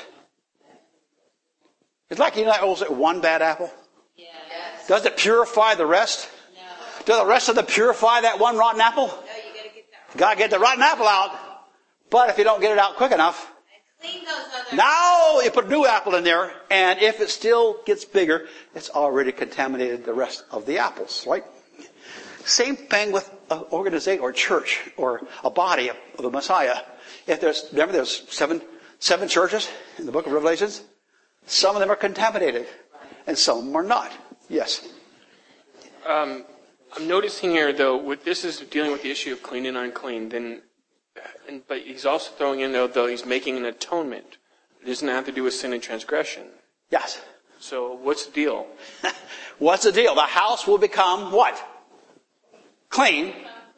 It's like, one bad apple.
Yes.
Does it purify the rest?
No.
Does the rest of them purify that one rotten apple?
No, you gotta get that.
Got to get the rotten apple out. But if you don't get it out quick enough,
Clean those other.
now you put a new apple in there, and if it still gets bigger, it's already contaminated the rest of the apples, right? Same thing with an organization or church or a body of the Messiah. If there's 7 churches in the book of Revelations. Some of them are contaminated, and some are not. Yes.
I'm noticing here, though, this is dealing with the issue of clean and unclean. But he's also throwing in, though, he's making an atonement. It doesn't have to do with sin and transgression.
Yes.
So what's the deal?
What's the deal? The house will become what? Clean.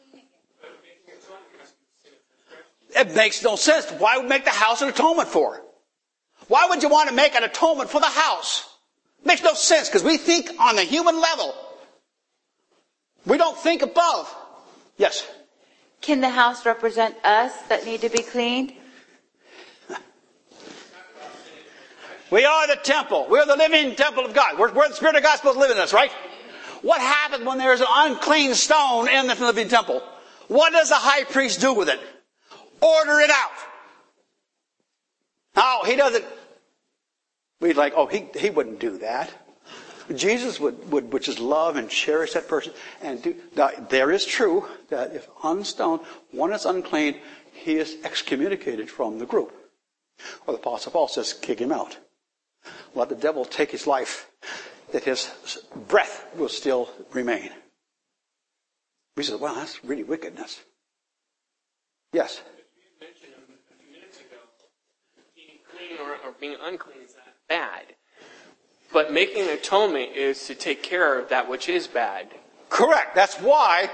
It makes no sense. Why would make the house an atonement for? Why would you want to make an atonement for the house? It makes no sense because we think on the human level. We don't think above. Yes.
Can the house represent us that need to be cleaned?
We are the temple. We're the living temple of God. We're the Spirit of God supposed to live in us, right? What happens when there's an unclean stone in the living temple? What does the high priest do with it? Order it out. Now, he doesn't, we'd like, he wouldn't do that. Jesus would just love and cherish that person and do. Now, there is true that if on the stone, one is unclean, he is excommunicated from the group. Or the Apostle Paul says, kick him out. Let the devil take his life, that his breath will still remain. We said, well, that's really wickedness. Yes.
You mentioned a few minutes ago, being clean or being unclean is not bad. But making an atonement is to take care of that which is bad.
Correct. That's why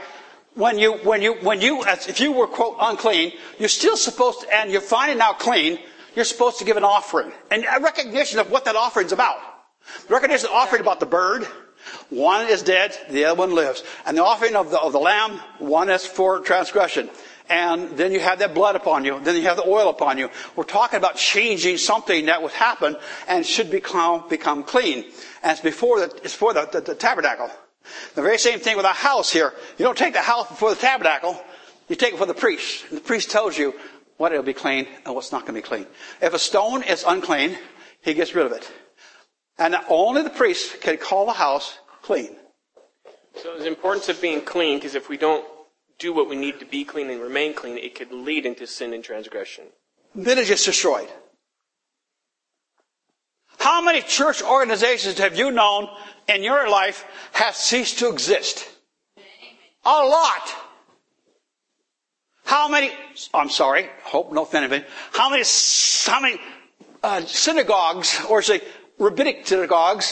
if you were, quote, unclean, you're still supposed to, and you're finding now clean, you're supposed to give an offering. And a recognition of what that offering's about. Recognition of the offering about the bird. One is dead, the other one lives. And the offering of the lamb, one is for transgression. And then you have that blood upon you. Then you have the oil upon you. We're talking about changing something that would happen and should become clean. And it's for the tabernacle. The very same thing with a house here. You don't take the house before the tabernacle. You take it for the priest. And the priest tells you what will be clean and what's not going to be clean. If a stone is unclean, he gets rid of it. And only the priest can call the house clean.
So there's importance of being clean, because if we don't do what we need to be clean and remain clean, it could lead into sin and transgression.
Then it's just destroyed. How many church organizations have you known in your life have ceased to exist? A lot. hope no offend anybody, how many synagogues, or say rabbinic synagogues,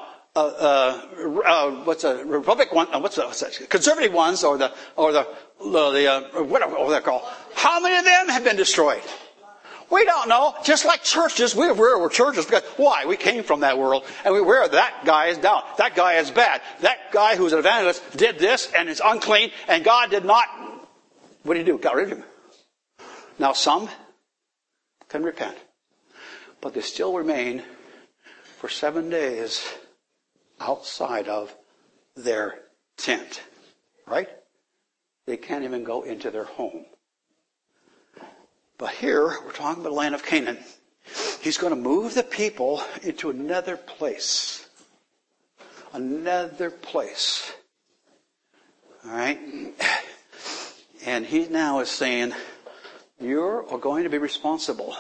conservative ones, or whatever they're called, how many of them have been destroyed? We don't know. Just like churches, we're churches because, why? We came from that world, and that guy is down. That guy is bad. That guy who's an evangelist did this, and is unclean, and God did not. What did he do? Got rid of him. Now some can repent, but they still remain for 7 days outside of their tent. Right? They can't even go into their home. But here, we're talking about the land of Canaan. He's going to move the people into another place. Another place. All right? And he now is saying, you're going to be responsible.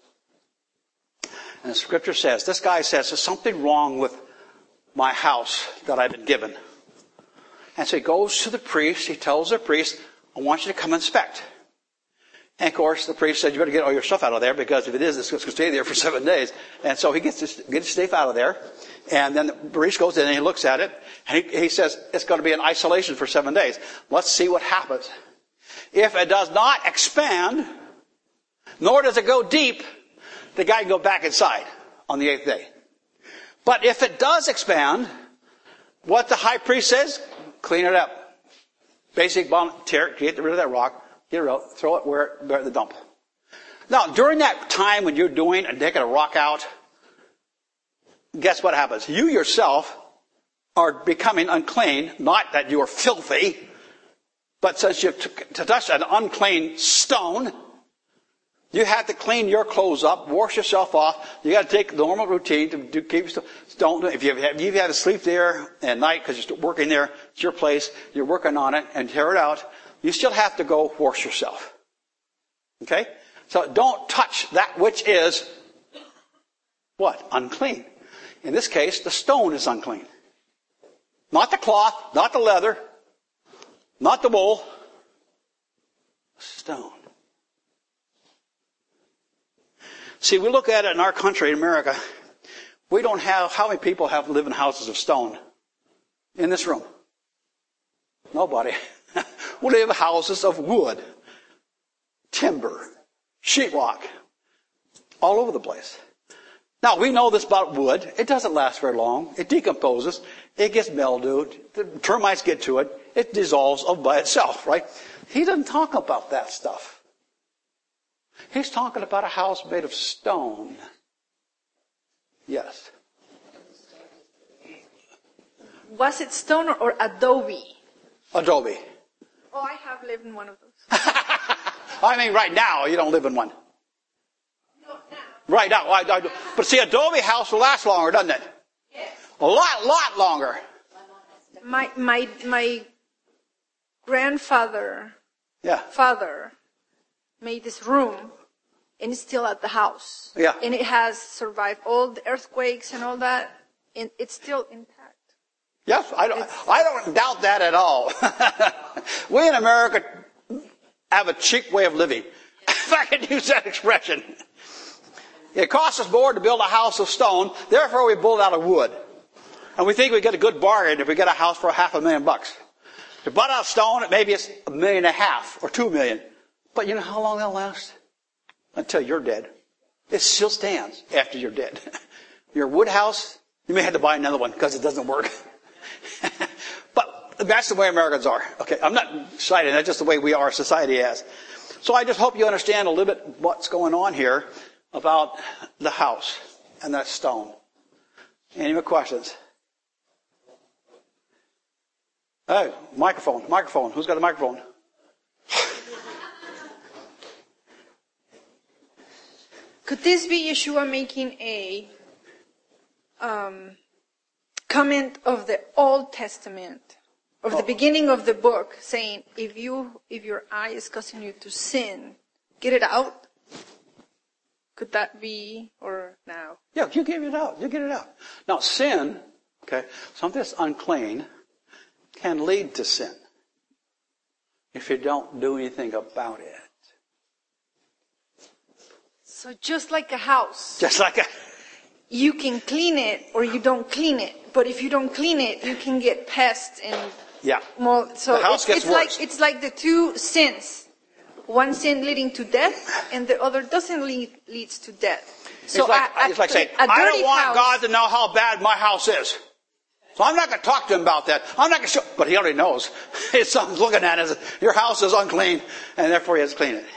And the scripture says, this guy says, there's something wrong with my house that I've been given. And so he goes to the priest. He tells the priest, I want you to come inspect. And of course, the priest said, you better get all your stuff out of there, because if it is, it's going to stay there for 7 days. And so he gets his stuff out of there. And then the priest goes in and he looks at it. And he says, it's going to be in isolation for 7 days. Let's see what happens. If it does not expand, nor does it go deep, the guy can go back inside on the 8th day. But if it does expand, what the high priest says, clean it up. Basic tear it, get rid of that rock. Get it out, throw it where the dump. Now, during that time when you're doing and taking a rock out, guess what happens? You yourself are becoming unclean, not that you are filthy, but since you've touched an unclean stone, you have to clean your clothes up, wash yourself off. You got to take the normal routine to keep yourself. Don't, if you have to sleep there at night because you're working there, it's your place, you're working on it, and tear it out, you still have to go wash yourself. Okay? So don't touch that which is what? Unclean. In this case, the stone is unclean. Not the cloth, not the leather, not the wool. The stone. See, we look at it in our country, in America. We don't have, how many people live in houses of stone? In this room? Nobody. We live in houses of wood, timber, sheetrock, all over the place. Now, we know this about wood. It doesn't last very long. It decomposes. It gets mildewed. The termites get to it. It dissolves by itself, right? He doesn't talk about that stuff. He's talking about a house made of stone. Yes.
Was it stone or adobe?
Adobe.
Oh, I have lived in one of those.
I mean, right now, you don't live in one.
No, now.
Right now. But see, adobe house will last longer, doesn't it?
Yes.
A lot longer.
My grandfather, father, made this room, and it's still at the house.
Yeah.
And it has survived all the earthquakes and all that, and it's still intact.
Yes, I don't doubt that at all. We in America have a cheap way of living, if I can use that expression. It costs us more to build a house of stone, therefore we build out of wood. And we think we get a good bargain if we get a house for $500,000. To buy out of stone, maybe it's $1.5 million or $2 million. But you know how long that'll last? Until you're dead. It still stands after you're dead. Your wood house, you may have to buy another one because it doesn't work. But that's the way Americans are. Okay, I'm not citing, that's just the way our society is. So I just hope you understand a little bit what's going on here about the house and that stone. Any more questions? Hey, microphone. Who's got a microphone?
Could this be Yeshua making a comment of the Old Testament, of the beginning of the book, saying, if your eye is causing you to sin, get it out? Could that be, or now?
Yeah, you get it out. Now, sin, okay, something that's unclean can lead to sin. if you don't do anything about it.
So just like a house.
Just like a...
You can clean it or you don't clean it. But if you don't clean it, you can get pests and
Yeah.
mold. So
The house gets worse.
it's like the two sins. One sin leading to death and the other doesn't leads to death. So
it's like saying, I don't want God to know how bad my house is. So I'm not going to talk to him about that. I'm not going to show, but he already knows. His son's looking at it. Your house is unclean, and therefore he has to clean it.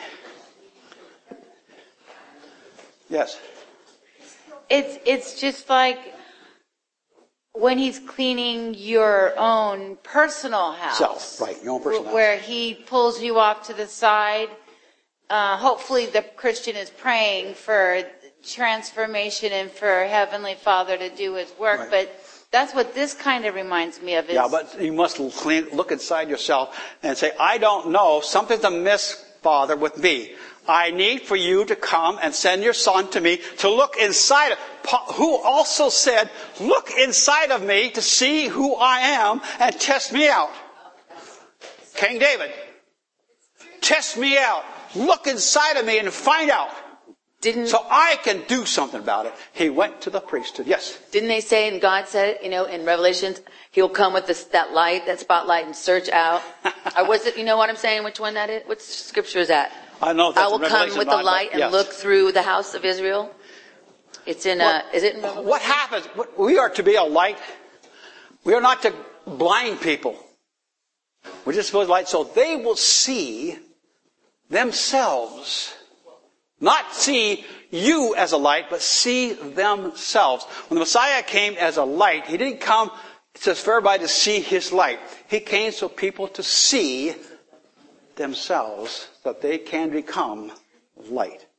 Yes.
It's just like when he's cleaning your own personal house.
Self, right, your own personal house.
Where he pulls you off to the side. Hopefully the Christian is praying for transformation and for Heavenly Father to do his work.
Right.
But that's what this kind of reminds me of.
Yeah, but you must look inside yourself and say, I don't know, something's amiss, Father, with me. I need for you to come and send your son to me to look inside of, who also said, look inside of me to see who I am and test me out. King David, test me out. Look inside of me and find out. So I can do something about it. He went to the priesthood. Yes.
Didn't they say, and God said, in Revelations, he'll come with that light, that spotlight, and search out? Or was it, you know what I'm saying, which one that is? What scripture is that?
I know that's
I will come with the light and look through the house of Israel. It's in, is it in Revelation?
What happens? We are to be a light. We are not to blind people. We're just supposed to light so they will see themselves. Not see you as a light, but see themselves. When the Messiah came as a light, he didn't come just for everybody to see his light. He came so people to see themselves, that they can become light.